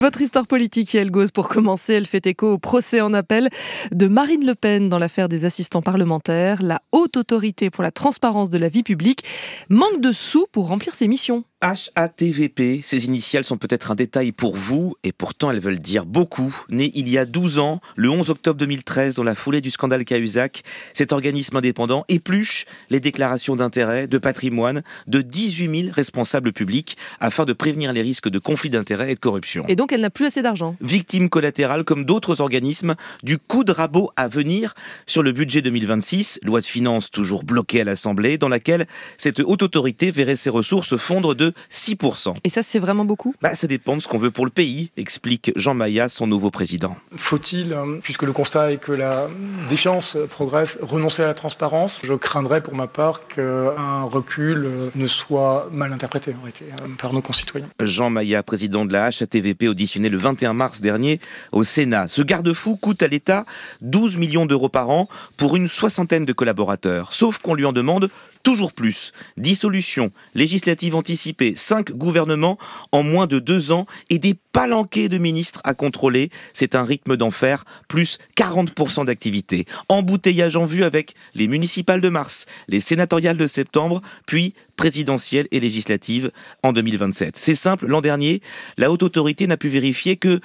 Votre histoire politique, Yael Gauze, pour commencer, elle fait écho au procès en appel de Marine Le Pen dans l'affaire des assistants parlementaires. La Haute Autorité pour la transparence de la vie publique manque de sous pour remplir ses missions. HATVP, ces initiales sont peut-être un détail pour vous, et pourtant elles veulent dire beaucoup. Né il y a 12 ans, le 11 octobre 2013, dans la foulée du scandale Cahuzac, cet organisme indépendant épluche les déclarations d'intérêt, de patrimoine de 18 000 responsables publics afin de prévenir les risques de conflits d'intérêts et de corruption. Et donc elle n'a plus assez d'argent. Victime collatérale, comme d'autres organismes, du coup de rabot à venir sur le budget 2026, loi de finances toujours bloquée à l'Assemblée, dans laquelle cette haute autorité verrait ses ressources fondre de 6%. Et ça, c'est vraiment beaucoup ? Ça dépend de ce qu'on veut pour le pays, explique Jean Maïa, son nouveau président. Faut-il, puisque le constat est que la défiance progresse, renoncer à la transparence ? Je craindrais pour ma part qu'un recul ne soit mal interprété en réalité, par nos concitoyens. Jean Maïa, président de la HATVP, auditionné le 21 mars dernier au Sénat. Ce garde-fou coûte à l'État 12 millions d'euros par an pour une soixantaine de collaborateurs. Sauf qu'on lui en demande toujours plus. Dissolution, législative anticipée, 5 gouvernements en moins de 2 ans et des palanquets de ministres à contrôler. C'est un rythme d'enfer, plus 40% d'activité. Embouteillage en vue avec les municipales de mars, les sénatoriales de septembre, puis présidentielles et législatives en 2027. C'est simple, l'an dernier, la haute autorité n'a pu vérifier que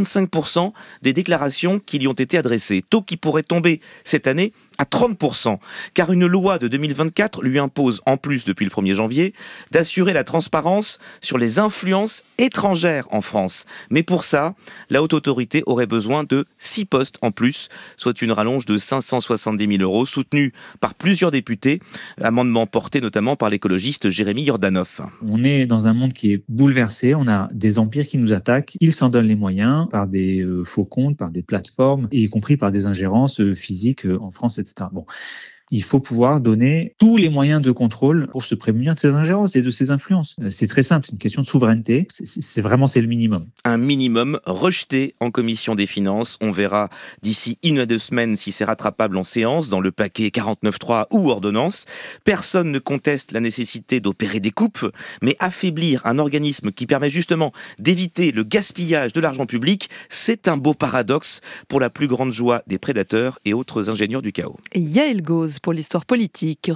45% des déclarations qui lui ont été adressées. Taux qui pourrait tomber cette année à 30%, car une loi de 2024 lui impose, en plus depuis le 1er janvier, d'assurer la transparence sur les influences étrangères en France. Mais pour ça, la haute autorité aurait besoin de 6 postes en plus, soit une rallonge de 570 000 euros, soutenue par plusieurs députés, amendement porté notamment par l'écologiste Jérémy Yordanov. On est dans un monde qui est bouleversé, on a des empires qui nous attaquent, ils s'en donnent les moyens par des faux comptes, par des plateformes, y compris par des ingérences physiques en France, etc. Bon. Il faut pouvoir donner tous les moyens de contrôle pour se prémunir de ces ingérences et de ces influences. C'est très simple, c'est une question de souveraineté. C'est le minimum. Un minimum rejeté en commission des finances. On verra d'ici 1 à 2 semaines si c'est rattrapable en séance, dans le paquet 49.3 ou ordonnance. Personne ne conteste la nécessité d'opérer des coupes, mais affaiblir un organisme qui permet justement d'éviter le gaspillage de l'argent public, c'est un beau paradoxe pour la plus grande joie des prédateurs et autres ingénieurs du chaos. Yael Gauze pour l'histoire politique.